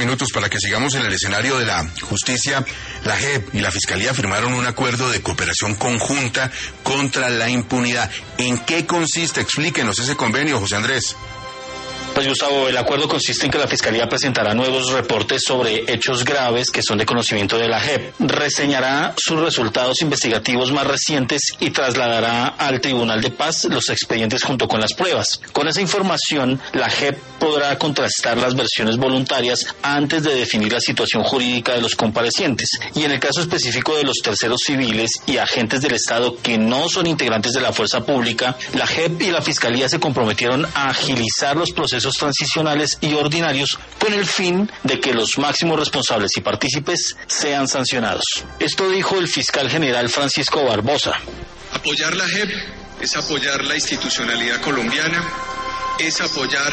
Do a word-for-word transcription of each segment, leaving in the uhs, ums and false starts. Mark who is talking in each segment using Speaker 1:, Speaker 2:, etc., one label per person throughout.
Speaker 1: minutos para que sigamos en el escenario de la justicia. La J E P y la Fiscalía firmaron un acuerdo de cooperación conjunta contra la impunidad. ¿En qué consiste? Explíquenos ese convenio, José Andrés.
Speaker 2: Pues Gustavo, el acuerdo consiste en que la Fiscalía presentará nuevos reportes sobre hechos graves que son de conocimiento de la J E P, reseñará sus resultados investigativos más recientes y trasladará al Tribunal de Paz los expedientes junto con las pruebas. Con esa información, la J E P podrá contrastar las versiones voluntarias antes de definir la situación jurídica de los comparecientes. Y en el caso específico de los terceros civiles y agentes del Estado que no son integrantes de la fuerza pública, la J E P y la Fiscalía se comprometieron a agilizar los procesos transicionales y ordinarios con el fin de que los máximos responsables y partícipes sean sancionados. Esto dijo el fiscal general Francisco Barbosa.
Speaker 3: Apoyar la J E P es apoyar la institucionalidad colombiana, es apoyar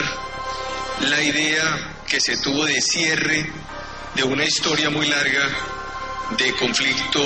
Speaker 3: la idea que se tuvo de cierre de una historia muy larga de conflicto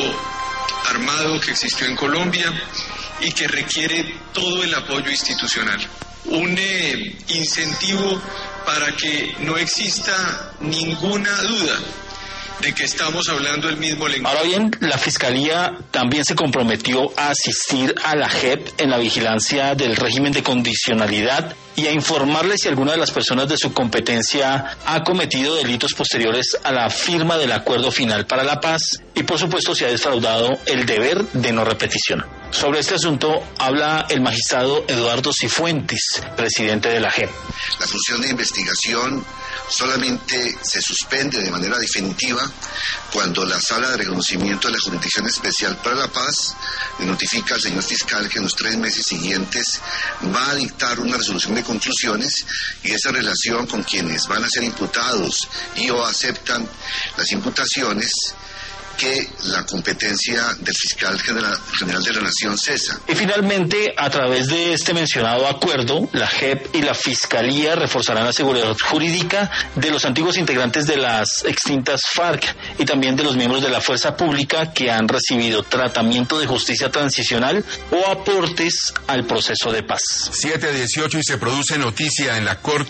Speaker 3: armado que existió en Colombia y que requiere todo el apoyo institucional. Un eh, incentivo para que no exista ninguna duda de que estamos hablando el mismo lenguaje.
Speaker 2: Ahora bien, la Fiscalía también se comprometió a asistir a la J E P en la vigilancia del régimen de condicionalidad y a informarle si alguna de las personas de su competencia ha cometido delitos posteriores a la firma del acuerdo final para la paz y, por supuesto, si ha defraudado el deber de no repetición. Sobre este asunto habla el magistrado Eduardo Cifuentes, presidente de la J E P.
Speaker 4: La función de investigación solamente se suspende de manera definitiva cuando la Sala de Reconocimiento de la Jurisdicción Especial para la Paz le notifica al señor fiscal que en los tres meses siguientes va a dictar una resolución de conclusiones y esa relación con quienes van a ser imputados y o aceptan las imputaciones, que la competencia del fiscal general, general de la Nación cesa.
Speaker 2: Y finalmente, a través de este mencionado acuerdo, la J E P y la Fiscalía reforzarán la seguridad jurídica de los antiguos integrantes de las extintas FARC y también de los miembros de la fuerza pública que han recibido tratamiento de justicia transicional o aportes al proceso de paz.
Speaker 1: siete dieciocho y se produce noticia en la Corte